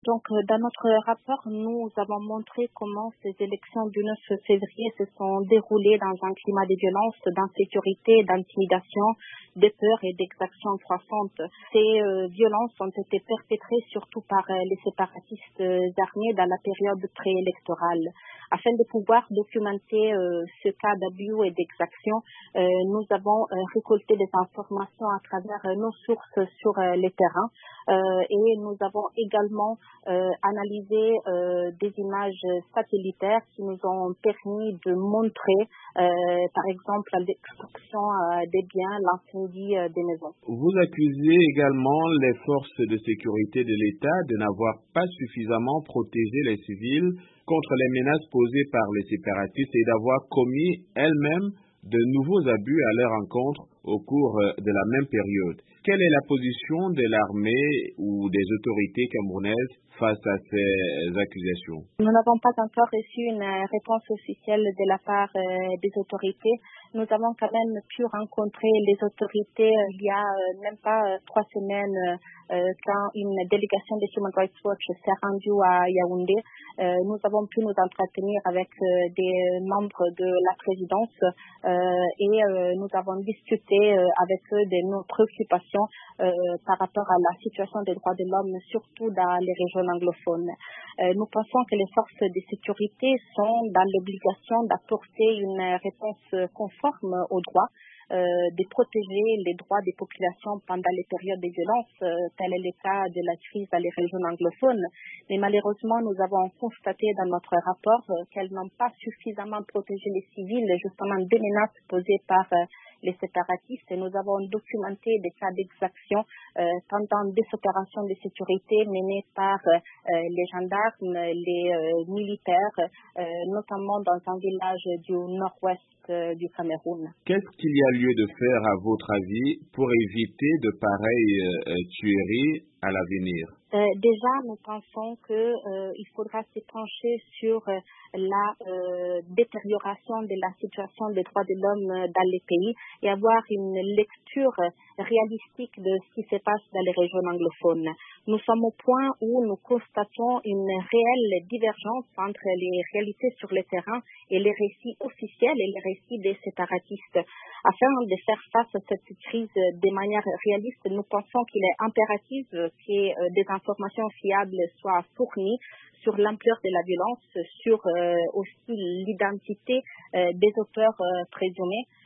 Dans notre rapport, nous avons montré comment ces élections du 9 février se sont déroulées dans un climat de violence, d'insécurité, d'intimidation, de peur et d'exactions croissantes. Ces violences ont été perpétrées surtout par les séparatistes armés dans la période préélectorale. Afin de pouvoir documenter ce cas d'abus et d'exaction, nous avons récolté des informations à travers nos sources sur les terrains et nous avons également analysé des images satellitaires qui nous ont permis de montrer, par exemple, la destruction des biens, l'incendie des maisons. Vous accusez également les forces de sécurité de l'État de n'avoir pas suffisamment protégé les civils contre les menaces posées par les séparatistes et d'avoir commis elles-mêmes de nouveaux abus à leur encontre au cours de la même période. Quelle est la position de l'armée ou des autorités camerounaises face à ces accusations? Nous n'avons pas encore reçu une réponse officielle de la part des autorités. Nous avons quand même pu rencontrer les autorités il y a même pas 3 semaines quand une délégation de Human Rights Watch s'est rendue à Yaoundé. Nous avons pu nous entretenir avec des membres de la présidence et nous avons discuté avec eux de nos préoccupations par rapport à la situation des droits de l'homme, surtout dans les régions anglophones. Nous pensons que les forces de sécurité sont dans l'obligation d'apporter une réponse conforme aux droits, de protéger les droits des populations pendant les périodes de violence, tel est le cas de la crise dans les régions anglophones. Mais malheureusement, nous avons constaté dans notre rapport qu'elles n'ont pas suffisamment protégé les civils, justement des menaces posées par les séparatistes, et nous avons documenté des cas d'exaction pendant des opérations de sécurité menées par les gendarmes, les militaires, notamment dans un village du nord-ouest du Cameroun. Qu'est-ce qu'il y a lieu de faire, à votre avis, pour éviter de pareilles tueries à l'avenir? Déjà, nous pensons qu'il faudra se pencher sur la détérioration de la situation des droits de l'homme dans les pays et avoir une lecture réalistique de ce qui se passe dans les régions anglophones. Nous sommes au point où nous constatons une réelle divergence entre les réalités sur le terrain et les récits officiels et les récits des séparatistes. Afin de faire face à cette crise de manière réaliste, nous pensons qu'il est impératif que des informations fiables soient fournies sur l'ampleur de la violence, sur aussi l'identité des auteurs présumés.